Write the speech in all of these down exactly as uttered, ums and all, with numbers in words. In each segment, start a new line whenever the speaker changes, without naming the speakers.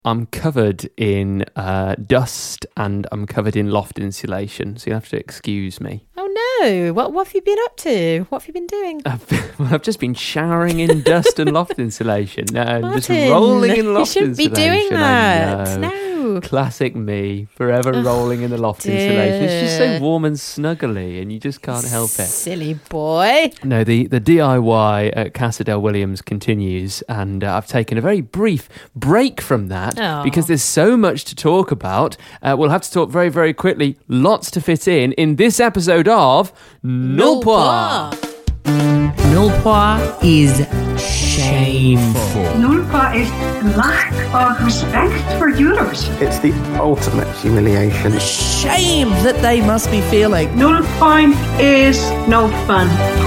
I'm covered in uh, dust and I'm covered in loft insulation, so you have to excuse me.
Oh no, what, what have you been up to? What have you been doing?
I've, been, well, I've just been showering in dust and loft insulation. No, I'm
Martin,
just rolling in loft
you shouldn't
insulation.
be doing that.
I know.
No.
Classic me, forever rolling in the loft
dear.
insulation. It's just so warm and snuggly and you just can't help it.
Silly boy.
No, the, the D I Y at Casa Del Williams continues, and uh, I've taken a very brief break from that
Aww.
because there's so much to talk about. Uh, we'll have to talk very, very quickly. Lots to fit in in this episode of Null Poir.
Null Poir is shameful.
Null Poir is lack of respect for jewelers.
It's the ultimate humiliation.
The shame that they must be feeling.
Null point is no fun.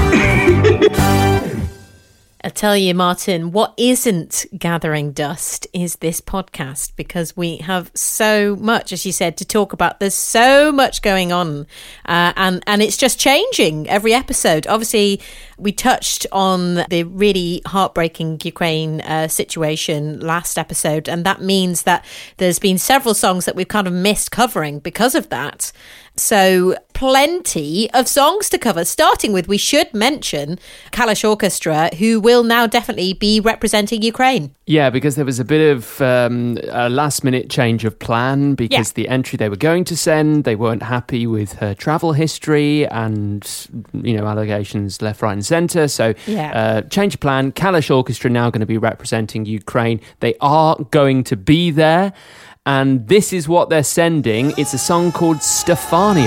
I'll tell you, Martin, what isn't gathering dust is this podcast, because we have so much, as you said, to talk about. There's so much going on, uh, and, and it's just changing every episode. Obviously, we touched on the really heartbreaking Ukraine uh, situation last episode, and that means that there's been several songs that we've kind of missed covering because of that. So plenty of songs to cover, starting with, we should mention Kalash Orchestra, who will now definitely be representing Ukraine.
Yeah, because there was a bit of um, a last-minute change of plan because
Yeah.
the entry they were going to send, they weren't happy with her travel history and, you know, allegations left, right and centre. So
Yeah.
uh, change of plan. Kalash Orchestra now going to be representing Ukraine. They are going to be there. And this is what they're sending. It's a song called Stefania.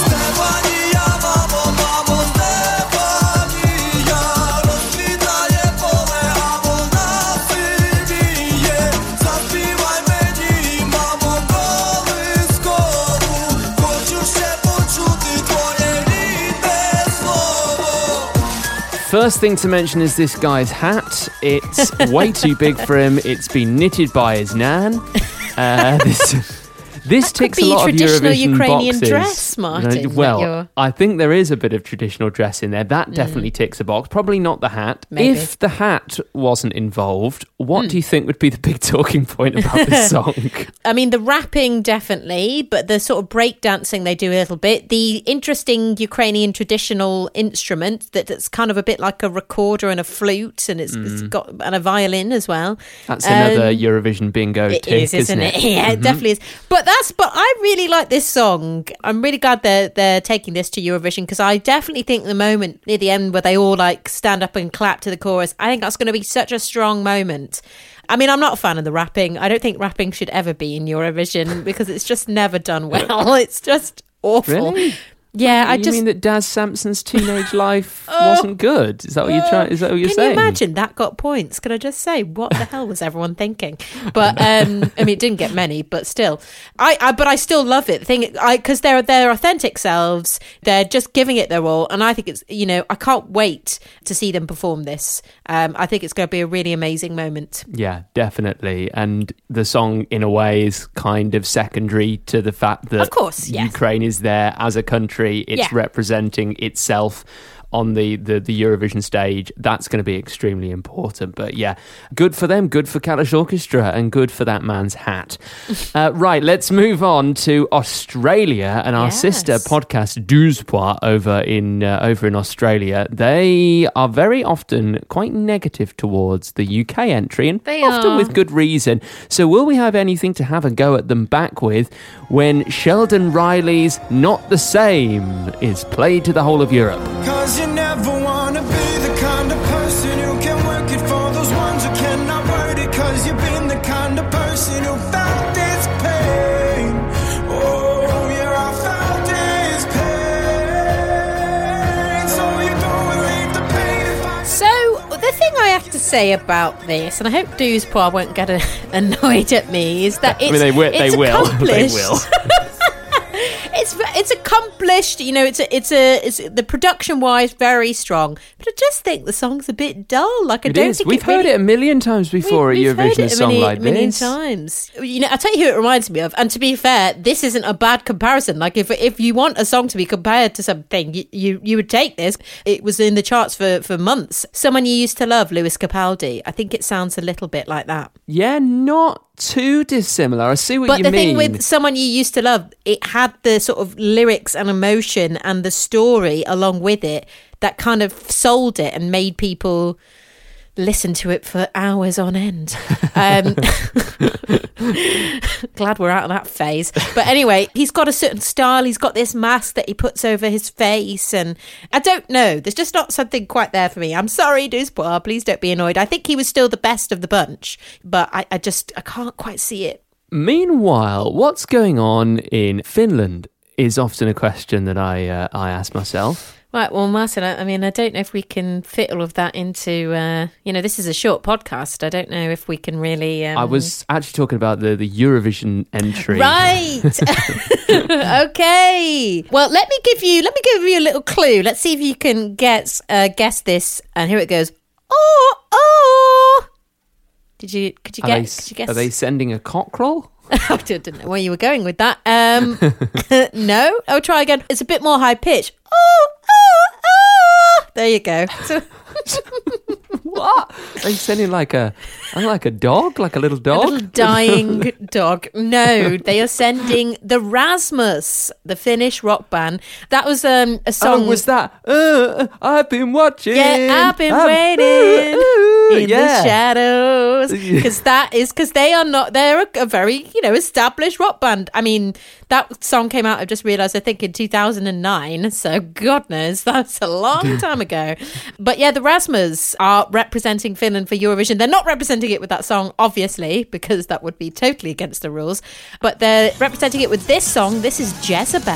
First thing to mention is this guy's hat. It's way too big for him. It's been knitted by his nan. Uh, this this
That could
ticks
be
a lot of
traditional
Eurovision
Ukrainian
boxes.
dress, Martin,
Uh, well,
that you're-
I think there is a bit of traditional dress in there. That definitely ticks a box. Probably not the hat.
Maybe.
If the hat wasn't involved, what do you think would be the big talking point about this song?
I mean, the rapping definitely, but the sort of breakdancing they do a little bit. The interesting Ukrainian traditional instrument that, that's kind of a bit like a recorder and a flute, and it's, it's got and a violin as well.
That's another
Um,
Eurovision bingo
It
tick,
is, isn't it?
it?
Yeah, it definitely is. But that's but I really like this song. I'm really glad they're they're taking this to Eurovision, because I definitely think the moment near the end where they all like stand up and clap to the chorus, I think that's going to be such a strong moment. I mean, I'm not a fan of the rapping. I don't think rapping should ever be in Eurovision because it's just never done well. It's just awful.
Really?
Yeah, I
you
just
mean that Daz Sampson's teenage life wasn't good? Is that what you're trying? Is that what you're
Can
saying?
you imagine that got points? Can I just say, what the hell was everyone thinking? But um, I mean, it didn't get many, but still, I, I but I still love it. The thing, I because they're their authentic selves. They're just giving it their all, and I think it's you know I can't wait to see them perform this. Um, I think it's going to be a really amazing moment.
Yeah, definitely. And the song, in a way, is kind of secondary to the fact that
Of course, yes.
Ukraine is there as a country. It's
Yeah.
representing itself on the, the, the Eurovision stage. That's going to be extremely important. But yeah, good for them, good for Kalash Orchestra, and good for that man's hat. uh, right, let's move on to Australia and our
Yes.
sister podcast Douze Pois over in uh, over in Australia. They are very often quite negative towards the U K entry, and
They
often
are.
with good reason. So will we have anything to have a go at them back with when Sheldon Riley's Not the Same is played to the whole of Europe?
Cause you never wanna be the kind of person who can work it for those ones who cannot word it. Cause you've been the kind of person who felt this pain. Oh yeah, I felt this pain. So you go and leave the pain if I
So the thing I have to say about this, and I hope Douze Pois won't get a, annoyed at me, is that it's,
I mean, they will. They
it's
will. They
accomplished.
will.
It's it's accomplished, you know. It's a, it's a it's the production wise very strong, but I just think the song's a bit dull. Like I
It
don't
is.
think
We've
it
heard
really,
it a million times before
we,
at
we've heard
Eurovision,
it
a
a
song
million,
like
million
this.
times. You know, I'll tell you who it reminds me of. And to be fair, this isn't a bad comparison. Like if if you want a song to be compared to something, you you, you would take this. It was in the charts for for months. Someone You Used to Love, Lewis Capaldi. I think it sounds a little bit like that.
Yeah, not too dissimilar. I see what
But
you
the
mean.
thing with Someone You Used to Love, it had the sort of lyrics and emotion and the story along with it that kind of sold it and made people listen to it for hours on end. Um, glad we're out of that phase. But anyway, he's got a certain style. He's got this mask that he puts over his face. And I don't know. There's just not something quite there for me. I'm sorry, Duspoir. Please don't be annoyed. I think he was still the best of the bunch. But I, I just, I can't quite see it.
Meanwhile, what's going on in Finland is often a question that I uh, I ask myself.
Right, well, Martin, I, I mean, I don't know if we can fit all of that into, uh, you know, this is a short podcast. I don't know if we can really... Um...
I was actually talking about the, the Eurovision entry.
Right. Okay. Well, let me give you, let me give you a little clue. Let's see if you can guess, uh, guess this. And here it goes. Oh, oh. Did you, could you,
Are,
guess,
they,
could you guess?
are they sending a cockerel?
I didn't know where you were going with that. Um, no, I'll try again. It's a bit more high pitch. Oh, oh, oh. There you go. So,
What? Are they sending like a, like a dog? Like a little
a
dog?
little dying dog. No, they are sending the Rasmus, the Finnish rock band. That was um, a song.
Oh, was that? Uh, I've been watching.
Yeah, I've been
I'm-
waiting
uh,
in
yeah.
the shadows. Because that is because they are not. They're a, a very you know established rock band. I mean, that song came out. I've just realised. I think in two thousand nine. So God knows that's a long time ago. But yeah, the Rasmus are representing Finland for Eurovision. They're not representing it with that song, obviously, because that would be totally against the rules. But they're representing it with this song. This is Jezebel.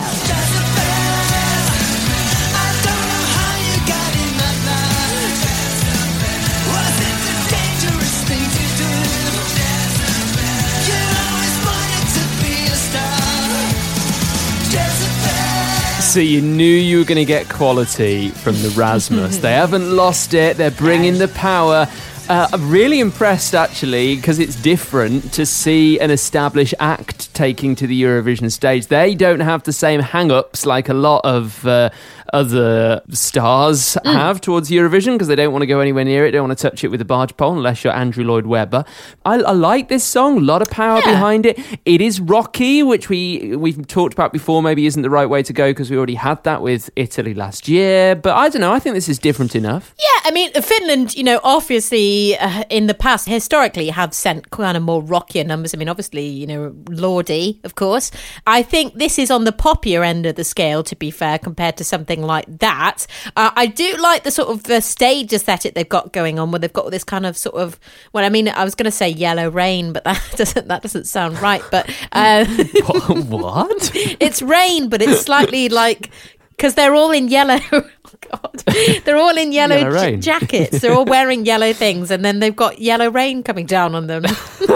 So you knew you were going to get quality from the Rasmus. They haven't lost it. They're bringing the power. Uh, I'm really impressed, actually, because it's different to see an established act taking to the Eurovision stage. They don't have the same hang-ups like a lot of uh, other stars
Mm.
have towards Eurovision because they don't want to go anywhere near it. They don't want to touch it with a barge pole unless you're Andrew Lloyd Webber. I, I like this song. A lot of power
Yeah.
behind it. It is rocky, which we, we've talked about before. Maybe isn't the right way to go because we already had that with Italy last year. But I don't know. I think this is different enough.
Yeah, I mean, Finland, you know, obviously uh, in the past, historically, have sent kind of more rockier numbers. I mean, obviously, you know, Lordi, of course. I think this is on the poppier end of the scale, to be fair, compared to something like that. Uh, I do like the sort of the stage aesthetic they've got going on, where they've got this kind of sort of, well, I mean, I was going to say yellow rain, but that doesn't that doesn't sound right. But uh,
What?
it's rain, but it's slightly like, because they're all in yellow. Oh, God. They're all in yellow,
Yellow
j-
rain.
jackets. They're all wearing yellow things, and then they've got yellow rain coming down on them.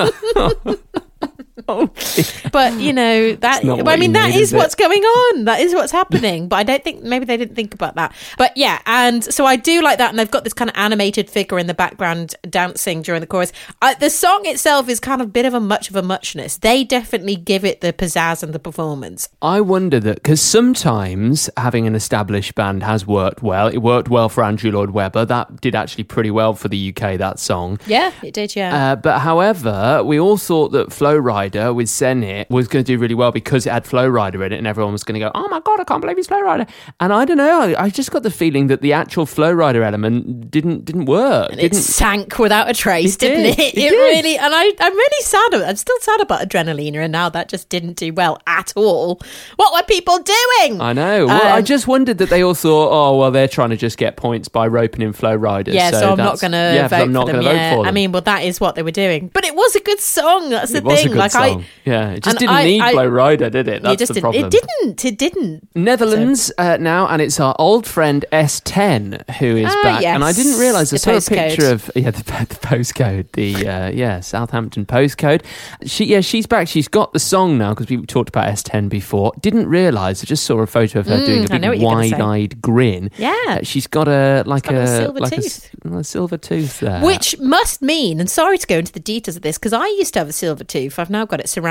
But you know that.
not
I
what
mean,
you
that
need,
is
is it?
what's going on. That is what's happening. But I don't think maybe they didn't think about that. But yeah, and so I do like that. And they've got this kind of animated figure in the background dancing during the chorus. Uh, the song itself is kind of a bit of a much of a muchness. They definitely give it the pizzazz and the performance.
I wonder that because sometimes having an established band has worked well. It worked well for Andrew Lloyd Webber. That did actually pretty well for the U K, that song.
Yeah, it did. Yeah.
Uh, but however, we all thought that Flow Rider with Senit was going to do really well because it had Flow Rider in it and everyone was going to go, oh my God, I can't believe he's Flow Rider. And I don't know, I, I just got the feeling that the actual Flow Rider element didn't didn't work.
It
Didn't,
sank without a trace,
It
didn't
did.
it?
It
It,
did.
really, and I, I'm really sad. I'm still sad about Adrenalina, and now that just didn't do well at all. What were people doing?
I know. Well, I
Um,
just wondered that they all thought, oh, well, they're trying to just get points by roping in Flow Riders.
Yeah, so, I'm not
that's-
going to
yeah,
vote
I'm not
for them.
gonna
Yeah.
vote for them.
I mean, well, that is what they were doing, but it was a good song. That's the
it was
thing.
a good
like
song.
I,
yeah, it just
and
didn't
I-
need
I-
Flow Rider, did it? That's
it just
the
didn't.
problem.
It didn't. It didn't.
Netherlands uh, now, and it's our old friend S ten who is
Ah,
back.
yes.
And I didn't realise I
The
saw a
postcode.
picture of yeah the, the postcode, the uh, yeah Southampton postcode. She yeah she's back. She's got the song now because we talked about S ten before. Didn't realise. I just saw a photo of her
Mm,
doing a
I know
big
what you're gonna say.
wide-eyed grin.
Yeah.
Uh, she's got a like
got
a,
a silver
like a
tooth.
s- a, silver tooth there.
Which must mean, and sorry to go into the details of this, because I used to have a silver tooth. I've now got it ceramic because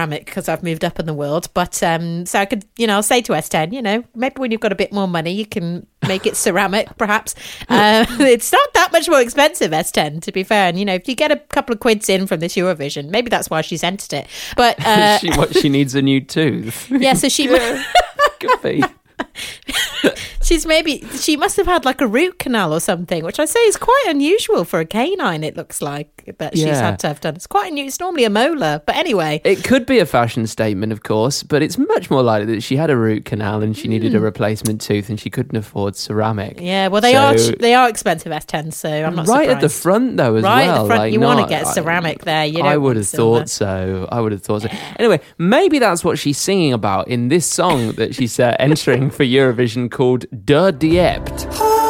I've moved up in the world. But um, so I could, you know, I'll say to S ten, you know, maybe when you've got a bit more money, you can make it ceramic, perhaps. Uh, it's not that much more expensive, S ten, to be fair. And, you know, if you get a couple of quids in from this Eurovision, maybe that's why she's entered it. But uh,
she, what, she needs a new tooth.
Yeah, so she...
yeah, could be.
She's maybe, she must have had like a root canal or something, which I say is quite unusual for a canine, it looks like, that she's
Yeah.
had to have done. It's quite unusual. It's normally a molar. But anyway.
It could be a fashion statement, of course, but it's much more likely that she had a root canal and she needed a replacement tooth and she couldn't afford ceramic.
Yeah, well, they
So-
are they are expensive S tens, so I'm not
right
surprised.
at the front, though, as
Right
well.
at the front,
like,
you want to
not-
get ceramic there. You don't
I would
want
have
silver.
thought so. I would have thought so. Anyway, maybe that's what she's singing about in this song that she's uh, entering for Eurovision called Der Diept.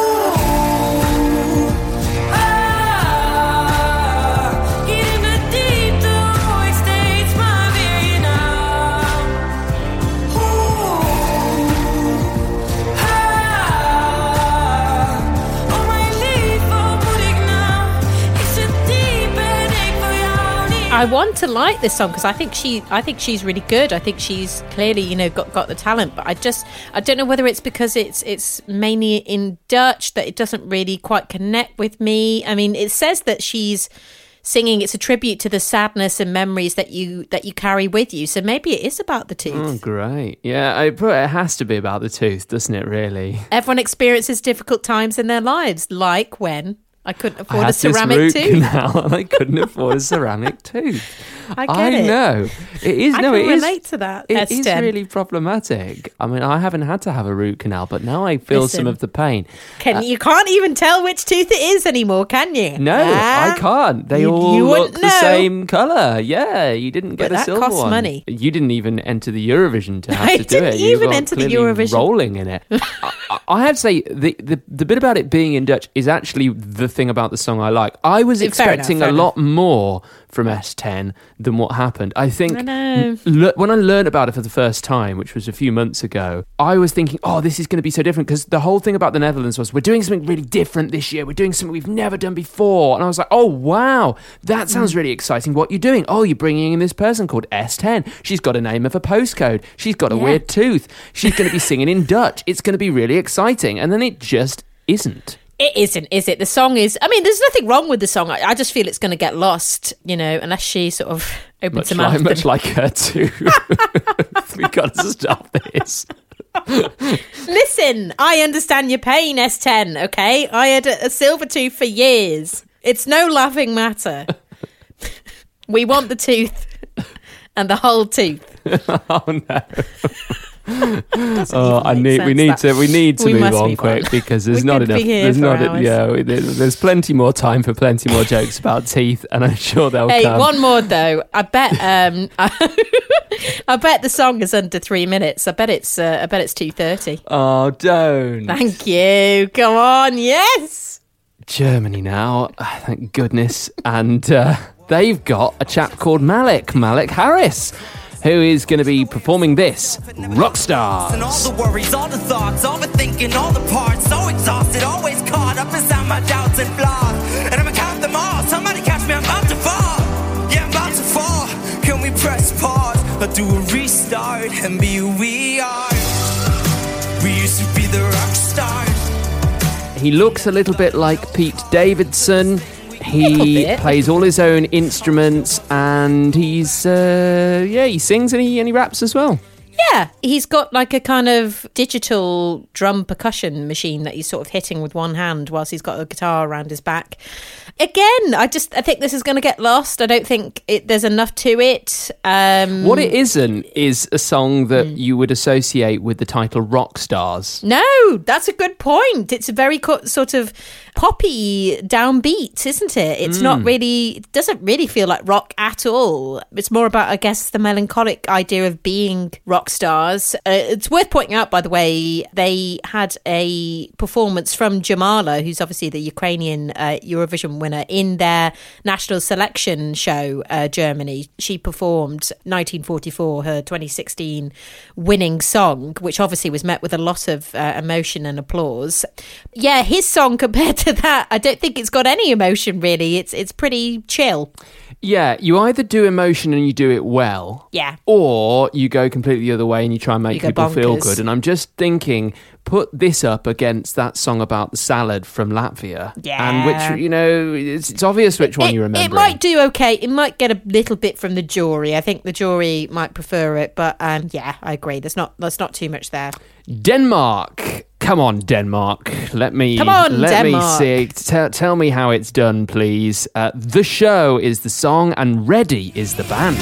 I want to like this song because I think she, I think she's really good. I think she's clearly, you know, got, got the talent. But I just, I don't know whether it's because it's it's mainly in Dutch that it doesn't really quite connect with me. I mean, it says that she's singing. It's a tribute to the sadness and memories that you that you carry with you. So maybe it is about the tooth.
Oh, great. Yeah, I, it has to be about the tooth, doesn't it, really?
Everyone experiences difficult times in their lives, like when I couldn't
I
afford
had
a ceramic
this root
tooth.
canal and I couldn't afford a ceramic tooth.
I get it.
know. It is,
I
no,
can
it is.
relate to that,
It
S
is
ten.
really problematic. I mean, I haven't had to have a root canal, but now I feel
Listen.
some of the pain.
Can you can't even tell which tooth it is anymore, can you?
No,
Ah?
I can't. They
You-
all
you
look
wouldn't
the
know.
same colour. Yeah, you didn't get
But
a
that
silver
costs
one.
money.
You didn't even enter the Eurovision to have
I
to do
didn't
it. You
even
got
enter the
clearly
Eurovision.
rolling in it. I, I have to say, the, the the bit about it being in Dutch is actually the thing about the song I like. I was
Fair
expecting
enough, fair
a lot more from S ten than what happened. I think
I know.
l- when I learned about it for the first time, which was a few months ago, I was thinking, oh, this is going to be so different, because the whole thing about the Netherlands was, we're doing something really different this year. We're doing something we've never done before. And I was like, oh, wow, that sounds really exciting. What are you doing? Oh, you're bringing in this person called S ten. She's got a name of a postcode. She's got a
Yeah.
weird tooth. She's going to be singing in Dutch. It's going to be really exciting. And then it just isn't.
It isn't, is it? The song is, I mean, there's nothing wrong with the song. I, I just feel it's going to get lost, you know, unless she sort of opens
Much
her mouth.
like, much
and-
like her tooth. we got to stop this.
Listen, I understand your pain, S ten, okay? I had a, a silver tooth for years. It's no laughing matter. We want the tooth and the whole tooth.
Oh, no.
Doesn't
Oh,
even
I
make
need.
sense,
We need
that.
to. We need to
We
move
must
on
move
quick
on.
because there's
We
not
could
enough.
be here
There's
for
not.
hours.
Yeah, there's, there's plenty more time for plenty more jokes about teeth, and I'm sure they'll
Hey,
come.
one more though. I bet. Um, I bet the song is under three minutes. I bet it's. Uh, I bet it's two thirty.
Oh, don't.
Thank you. Come on, yes.
Germany now. Ah, thank goodness, and uh, they've got a chap called Malik Malik Harris, who is going to be performing this Rockstar.
And all the worries, all the thoughts, all the thinking, all the parts. So exhausted, always caught up inside my doubts and flaws. And I'ma count them all. Somebody catch me, I'm about to fall. Yeah, I'm about to fall. Can we press pause or do a restart and be who we are? We used to be the rock stars.
He looks a little bit like Pete Davidson. He
Little bit.
plays all his own instruments, and he's uh, yeah, he sings and he and he raps as well.
Yeah, he's got like a kind of digital drum percussion machine that he's sort of hitting with one hand whilst he's got a guitar around his back. Again, I just I think this is going to get lost. I don't think it, there's enough to it. Um,
What it isn't is a song that you would associate with the title Rock Stars.
No, that's a good point. It's a very co- sort of poppy downbeat, isn't it? It's not really, it doesn't really feel like rock at all. It's more about, I guess, the melancholic idea of being rock Stars. Uh, it's worth pointing out, by the way, they had a performance from Jamala, who's obviously the Ukrainian uh, Eurovision winner, in their national selection show, uh, Germany. She performed nineteen forty-four, her twenty sixteen winning song, which obviously was met with a lot of uh, emotion and applause. Yeah, his song compared to that, I don't think it's got any emotion, really. It's it's pretty chill.
Yeah, you either do emotion and you do it well.
Yeah.
Or you go completely the other way and you try and make
You go
people feel
bonkers.
good. And I'm just thinking, put this up against that song about the salad from Latvia.
Yeah.
And which, you know, it's, it's obvious which one
it,
you remember.
It might do okay. It might get a little bit from the jury. I think the jury might prefer it. But um, yeah, I agree. There's not, there's not too much there.
Denmark. Come on, Denmark. Let me
Come on,
let
Denmark.
me see. Tell, tell me how it's done, please. Uh, the Show is the song, and Ready is the band.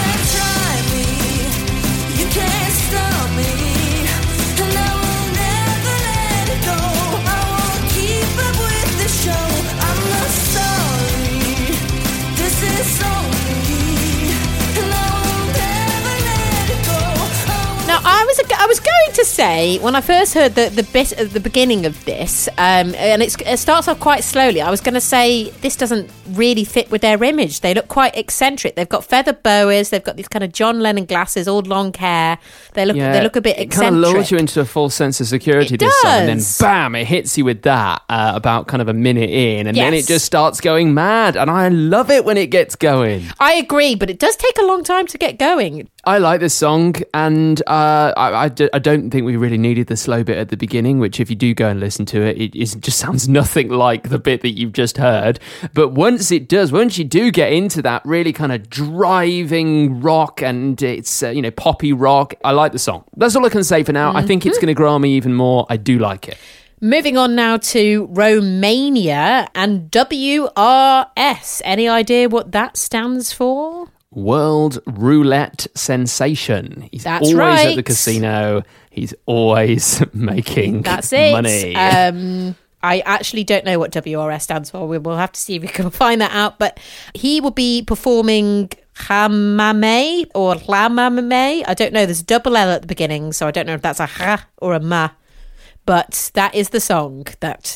I was I was going to say, when I first heard the, the bit at the beginning of this, um, and it's, it starts off quite slowly, I was going to say this doesn't really fit with their image. They look quite eccentric. They've got feather boas. They've got these kind of John Lennon glasses, all long hair. They look
Yeah,
they look a bit
it
eccentric.
kind of lures you into a false sense of security,
It
this song, and then
does.
bam, it hits you with that uh, about kind of a minute in, and then
Yes.
it just starts going mad, and I love it when it gets going.
I agree, but it does take a long time to get going.
I like this song, and uh, I, I, d- I don't think we really needed the slow bit at the beginning, which if you do go and listen to it, it, it just sounds nothing like the bit that you've just heard. But once it does, once you do get into that really kind of driving rock, and it's, uh, you know, poppy rock, I like the song. That's all I can say for now. I think it's going to grow on me even more. I do like it.
Moving on now to Romania and W R S. Any idea what that stands for?
World Roulette Sensation. He's
That's
always
right.
at the casino. He's always making
That's it.
money.
Um, I actually don't know what W R S stands for. We will have to see if we can find that out. But he will be performing Hamame or Lamame. I don't know. There's a double L at the beginning, so I don't know if that's a ha or a ma. But that is the song that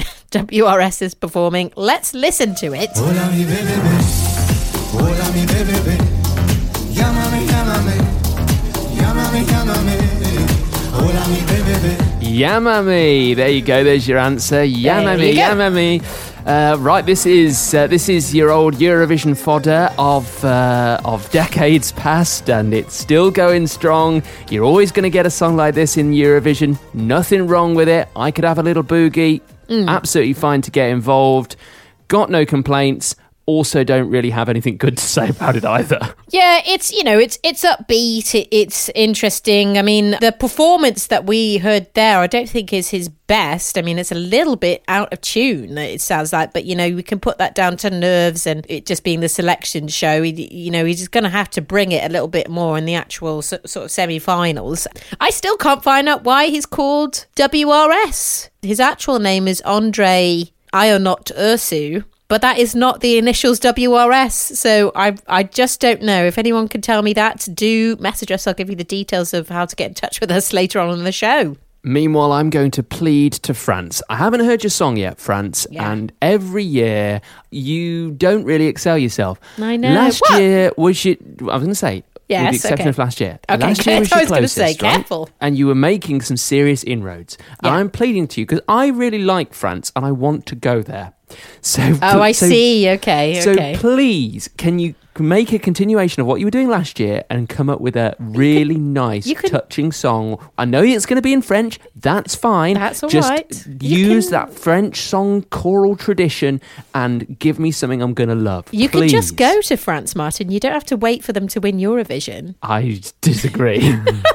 W R S is performing. Let's listen to it.
Hola mi bebé, hola mi bebé, llámame, llámame, llámame, llámame, hola mi bebé.
Yamami. There you go. There's your answer. Yamami.
you go.
Yamami. Uh, right. This is uh, this is your old Eurovision fodder of uh, of decades past, and it's still going strong. You're always going to get a song like this in Eurovision. Nothing wrong with it. I could have a little boogie. Absolutely fine to get involved. Got no complaints. Also, don't really have anything good to say about it either.
Yeah, it's, you know, it's it's upbeat, it, it's interesting. I mean, the performance that we heard there, I don't think is his best. I mean, it's a little bit out of tune, it sounds like, but, you know, we can put that down to nerves and it just being the selection show. He, you know, he's going to have to bring it a little bit more in the actual so, sort of semi-finals. I still can't find out why he's called W R S. His actual name is Andre Ionot Ursu. But that is not the initials W R S, so I I just don't know. If anyone can tell me that, do message us. I'll give you the details of how to get in touch with us later on in the show.
Meanwhile, I'm going to plead to France. I haven't heard your song yet, France,
Yeah.
and every year you don't really excel yourself.
I know.
Last
What?
year was your... I was going to say...
Yes,
with the exception
okay.
of last year.
Okay,
last year
good.
was
I
your
was gonna
closest,
say,
right?
careful.
And you were making some serious inroads. And
Yeah.
I'm pleading to you because I really like France and I want to go there. So
Oh, I
so-
see. Okay,
So
okay.
please, can you make a continuation of what you were doing last year and come up with a really nice,
you could-
touching song? I know it's going to be in French. That's fine.
That's all
Just
right. You
use
can-
that French song choral tradition and give me something I'm going to love.
You could just
Please.
go to France, Martin. You don't have to wait for them to win Eurovision.
I disagree.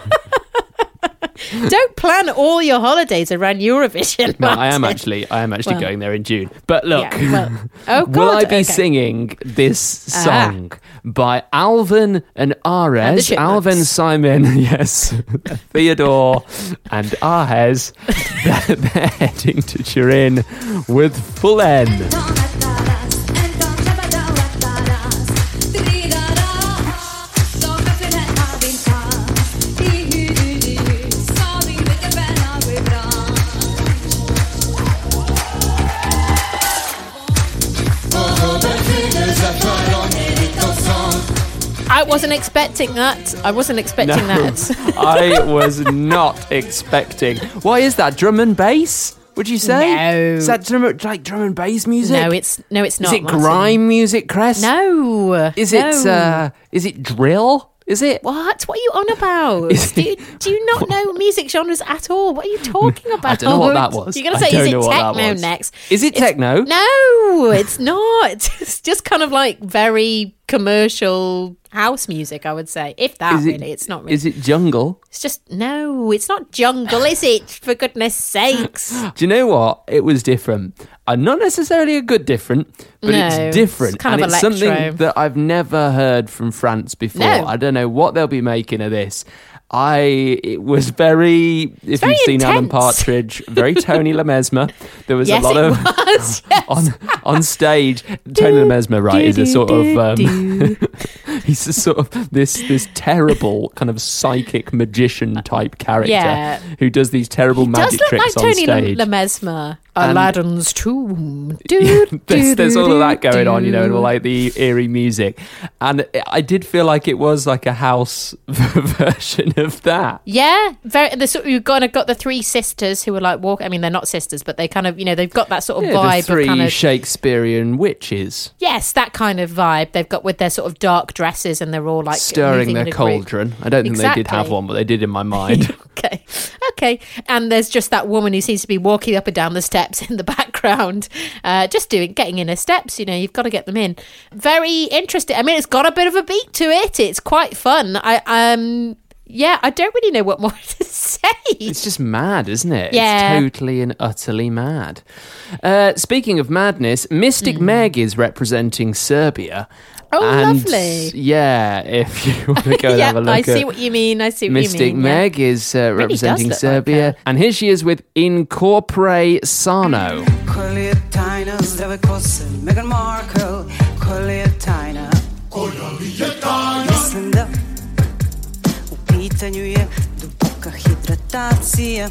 Don't plan all your holidays around Eurovision.
No, I am
Martin.
actually, I am actually
Well-
going there in June. But look,
Yeah, well, oh,
will
God,
I be
okay.
singing this
Ah.
song by Alvin and
And the
Ares?
Chipmunks.
Alvin, Simon, yes, Theodore, and Ares. They're, they're heading to Turin with Full N.
Three
wasn't expecting that. I wasn't expecting
No,
that.
I was not expecting. Why is that? Drum and bass? Would you say?
No.
Is that drum, like drum and bass music?
No, it's no, it's not.
Is it
Martin.
grime music, Cress?
No.
Is
no.
it? Uh, is it drill? Is it?
What? What are you on about? do, you, do you not know music genres at all? What are you talking about?
I don't know what that was.
You're going
I
to say,
don't
is
know
it
what that
techno
was.
next?
Is it
It's-
techno?
No, it's not. It's just kind of like very commercial house music, I would say. If that,
Is it-
really. It's not really.
Is it jungle?
It's just, no, it's not jungle, is it? For goodness sakes.
Do you know what? It was different. Uh, not necessarily a good different, but
No,
it's different.
it's kind
and
of
it's
electro.
something that I've never heard from France before.
No.
I don't know what they'll be making of this. I it was very if
very
you've seen Alan
intense.
Partridge, very Tony Lemesmer. There was
Yes,
a lot
it
of
was. Yes.
on on stage. Tony Lemesmer, right, is a sort of um, he's a sort of this this terrible kind of psychic magician type character
Yeah.
who does these terrible
Does
magic
look like
tricks on
Tony
stage.
Le- Lemesmer.
And-
Aladdin's tomb. Do,
there's,
do,
there's
do,
all of that
do,
going on, you know, and
do.
all like the eerie music. And I did feel like it was like a house version of that.
Yeah, very. The sort you've got got the three sisters who are like walk. I mean, they're not sisters, but they kind of, you know, they've got that sort of
Yeah,
vibe
the three
of kind of
Shakespearean witches
yes, that kind of vibe. They've got with their sort of dark dresses, and they're all like
stirring
moving
their
in a group.
cauldron. I don't think they did have
Exactly.
one, but they did in my mind.
Okay, okay. And there's just that woman who seems to be walking up and down the steps in the background, uh, just doing getting in her steps. You know, you've got to get them in. Very interesting. I mean, it's got a bit of a beat to it. It's quite fun. I um. Yeah, I don't really know what more to say.
It's just mad, isn't it?
Yeah.
It's totally and utterly mad. Uh, speaking of madness, Mystic Meg is representing Serbia.
Hmm. Oh,
and
lovely.
Yeah, if you want to go and
yeah,
have a look
I
at
see what you mean. I see what
Mystic
you mean. yeah.
Meg is uh,
Really does
representing
look like
Serbia.
her.
And here she is with Incorpore Sano.
Koljetajna, zdrave kose, Meghan Markle, Koljetajna. Mislim da u pitanju je duboka hidratacija.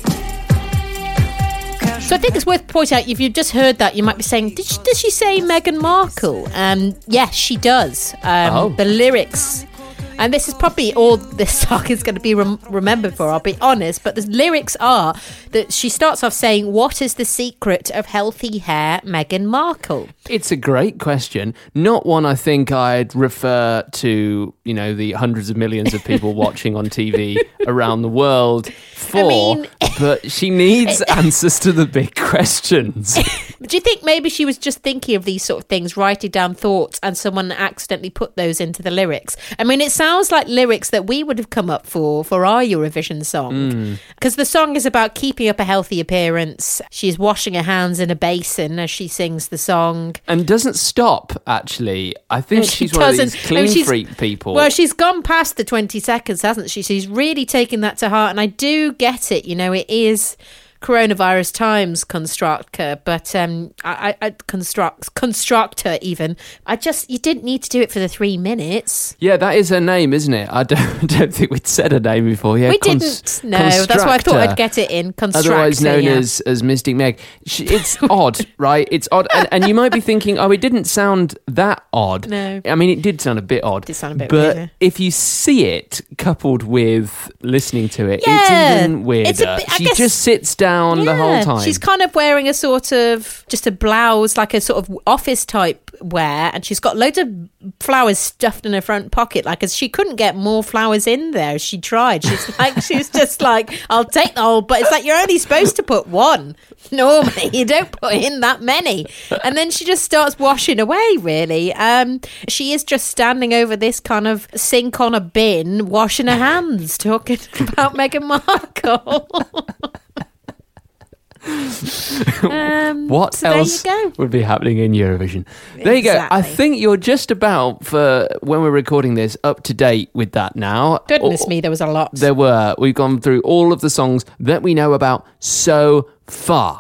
So I think it's worth pointing out, if you've just heard that, you might be saying, Did she, does she say Meghan Markle? Um, yes, she does. Um,
Oh.
The lyrics, and this is probably all this song is going to be rem- remembered for, I'll be honest, but the lyrics are that she starts off saying, what is the secret of healthy hair, Meghan Markle?
It's a great question. Not one I think I'd refer to, you know, the hundreds of millions of people watching on T V around the world for,
mean-
but she needs answers to the big questions.
Do you think maybe she was just thinking of these sort of things, writing down thoughts, and someone accidentally put those into the lyrics? I mean, it sounds like lyrics that we would have come up for for our Eurovision song, because the song is about keeping up a healthy appearance. She's washing her hands in a basin as she sings the song.
And doesn't stop, actually. I think
No, she
she's one of
doesn't.
these
I mean,
clean
she's-
freak people.
Well, she's gone past the twenty seconds, hasn't she? She's really taken that to heart, and I do get it. You know, it is coronavirus times, Constructor, but um, I, I, I construct Constructor even. I just you didn't need to do it for the three minutes.
Yeah, that is her name, isn't it? I don't, I don't think we'd said her name before. Yeah,
we
cons-
didn't. No, that's why I thought
Constructor.
I'd get it in. Constructor,
Otherwise known
yeah.
as, as Mystic Meg. She, it's odd, right? It's odd. And, and you might be thinking, oh, it didn't sound that odd.
No.
I mean, it did sound a bit odd. It
did sound a bit
But
weird, yeah.
if you see it coupled with listening to it,
Yeah.
it's even weirder.
It's a bit- I
she
guess-
just sits down the whole
Yeah,
time.
She's kind of wearing a sort of just a blouse, like a sort of office type wear, and she's got loads of flowers stuffed in her front pocket. Like, as she couldn't get more flowers in there. She tried. She's like, she was just like, I'll take the whole, but it's like you're only supposed to put one. Normally, you don't put in that many. And then she just starts washing away. Really, um, she is just standing over this kind of sink on a bin, washing her hands, talking about Meghan Markle. Um,
What
so
else
there you go.
would be happening in Eurovision? There you go. I
Exactly.
think you're just about, for when we're recording this, up to date with that now.
Goodness
Oh,
me, there was a lot.
There were. We've gone through all of the songs that we know about so far.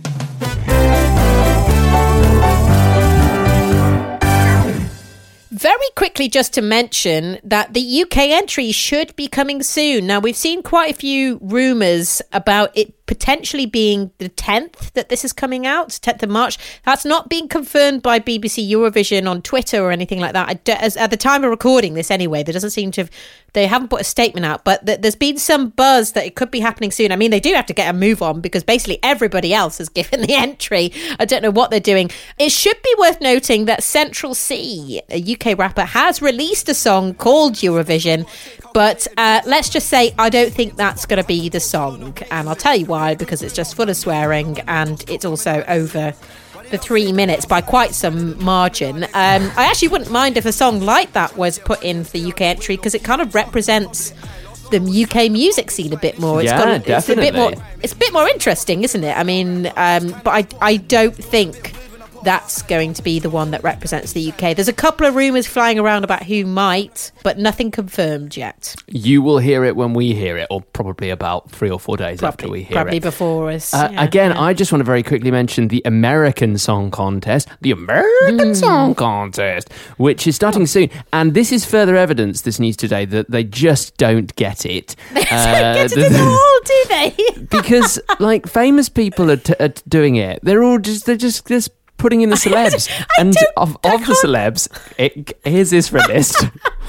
Very quickly, just to mention that the U K entry should be coming soon. Now, we've seen quite a few rumours about it potentially being the tenth that this is coming out, tenth of March. That's not being confirmed by B B C Eurovision on Twitter or anything like that. I d- as, at the time of recording this anyway, there doesn't seem to have, they haven't put a statement out, but th- there's been some buzz that it could be happening soon. I mean, they do have to get a move on because basically everybody else has given the entry. I don't know what they're doing. It should be worth noting that Central C, a U K rapper, has released a song called Eurovision, but uh, let's just say I don't think that's going to be the song, and I'll tell you why, because it's just full of swearing and it's also over the three minutes by quite some margin. Um, I actually wouldn't mind if a song like that was put in for the U K entry because it kind of represents the U K music scene a bit more. It's
yeah,
got,
definitely.
It's a bit more. It's a bit more interesting, isn't it? I mean, um, but I I don't think that's going to be the one that represents the U K. There's a couple of rumours flying around about who might, but nothing confirmed yet.
You will hear it when we hear it, or probably about three or four days
Probably,
after we hear
probably
it.
Probably before us.
Uh,
yeah,
again,
yeah.
I just want to very quickly mention the American Song Contest, the American
Mm.
Song Contest, which is starting soon. And this is further evidence, this news today, that they just don't get it.
They
Uh,
don't get it
the-
at all, do they?
because, like, famous people are, t- are doing it. They're all just, they're just, just putting in the celebs.
I
and
don't-
of,
I
of the
can't-
celebs, it, here's this for a list.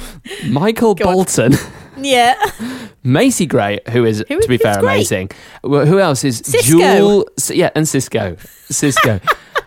Michael
Go on.
Bolton.
Yeah.
Macy Gray, who is,
Who-
to be
who's
fair,
great?
amazing. Well, who else is
Cisco.
Jewel? Yeah, and Cisco. Cisco.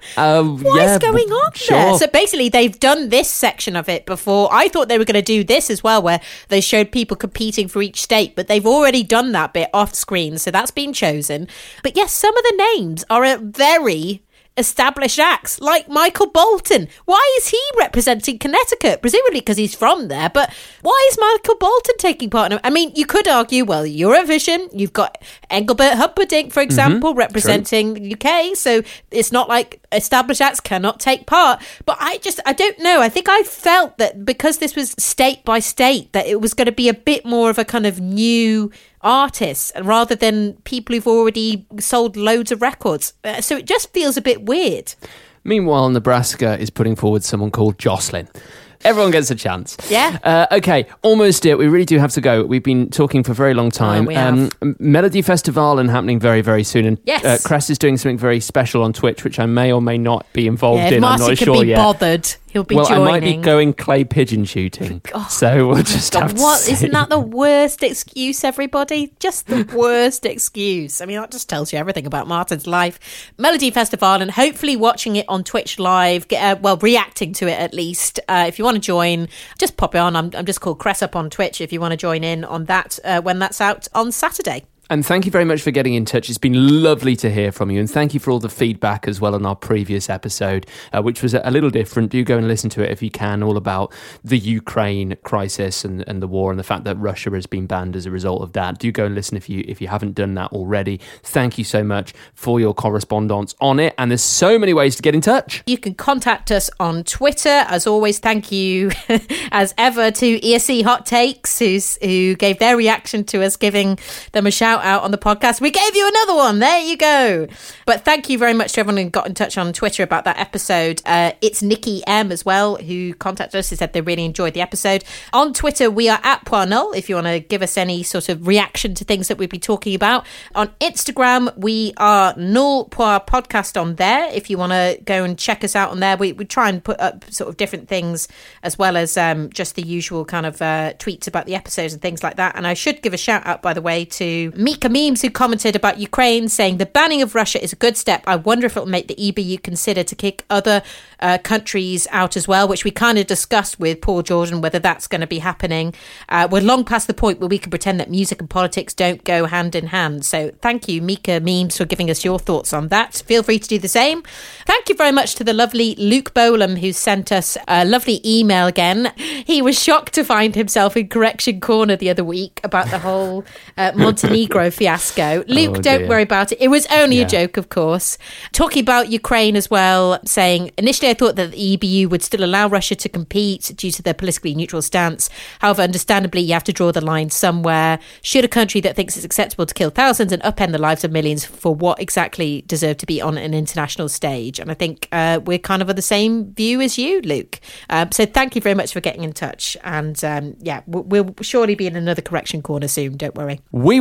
um,
What
yeah,
is going on
sure.
there? So basically, they've done this section of it before. I thought they were going to do this as well, where they showed people competing for each state, but they've already done that bit off screen, so that's been chosen. But yes, some of the names are a very established acts, like Michael Bolton. Why is he representing Connecticut? Presumably because he's from there, but why is Michael Bolton taking part in it? I mean, you could argue, well, Eurovision, you've got Engelbert Humperdinck, for example,
Mm-hmm.
representing the U K, so it's not like established acts cannot take part. But I just, I don't know. I think I felt that because this was state by state, that it was going to be a bit more of a kind of new artists rather than people who've already sold loads of records. Uh, so it just feels a bit weird.
Meanwhile, Nebraska is putting forward someone called Jocelyn. Everyone gets a chance.
Yeah.
Uh, okay, almost it. We really do have to go. We've been talking for a very long time.
Oh, we have.
Melody Festival and happening very, very soon. And
Yes.
uh, Cress is doing something very special on Twitch, which I may or may not be involved
Yeah, if
in. I'm
Marcy
not
can
sure
be
yet.
bothered, he'll be
well,
joining.
I might be going clay pigeon shooting. So we'll just
God,
have to
what
see.
isn't that the worst excuse, everybody? Just the worst excuse. I mean, that just tells you everything about Martin's life. Melody Festival, and hopefully watching it on Twitch live, get, uh, well, reacting to it at least. Uh, if you want to join, just pop it on. I'm, I'm just called Cress Up on Twitch if you want to join in on that uh, when that's out on Saturday.
And thank you very much for getting in touch. It's been lovely to hear from you. And thank you for all the feedback as well on our previous episode, uh, which was a little different. Do go and listen to it if you can, all about the Ukraine crisis and, and the war and the fact that Russia has been banned as a result of that. Do go and listen if you if you haven't done that already. Thank you so much for your correspondence on it. And there's so many ways to get in touch.
You can contact us on Twitter. As always, thank you, as ever, to E S C Hot Takes, who's, who gave their reaction to us giving them a shout out on the podcast. We gave you another one. There you go. But thank you very much to everyone who got in touch on Twitter about that episode. Uh, it's Nikki M as well, who contacted us and said they really enjoyed the episode. On Twitter, we are at Poir Null, if you want to give us any sort of reaction to things that we'd be talking about. On Instagram, we are Null Poir Podcast on there. If you want to go and check us out on there, we, we try and put up sort of different things as well as um, just the usual kind of uh, tweets about the episodes and things like that. And I should give a shout out, by the way, to Mika Memes, who commented about Ukraine, saying the banning of Russia is a good step. I wonder if it will make the E B U consider to kick other uh, countries out as well, which we kind of discussed with Paul Jordan, whether that's going to be happening. Uh, we're long past the point where we can pretend that music and politics don't go hand in hand. So thank you, Mika Memes, for giving us your thoughts on that. Feel free to do the same. Thank you very much to the lovely Luke Bolam, who sent us a lovely email again. He was shocked to find himself in Correction Corner the other week about the whole uh, Montenegro fiasco. Luke,
Oh,
don't
dear.
worry about it. It was only
Yeah.
a joke, of course. Talking about Ukraine as well, saying, initially I thought that the E B U would still allow Russia to compete due to their politically neutral stance. However, understandably, you have to draw the line somewhere. Should a country that thinks it's acceptable to kill thousands and upend the lives of millions for what exactly deserve to be on an international stage? And I think uh, we're kind of of the same view as you, Luke. Um, so thank you very much for getting in touch. And um, yeah, we'll, we'll surely be in another Correction Corner soon. Don't worry.
We will be back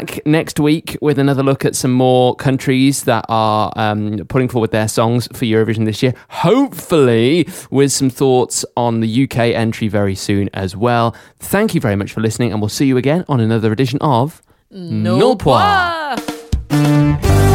back next week with another look at some more countries that are um, putting forward their songs for Eurovision this year. Hopefully with some thoughts on the U K entry very soon as well. Thank you very much for listening, and we'll see you again on another edition of
Null Poir.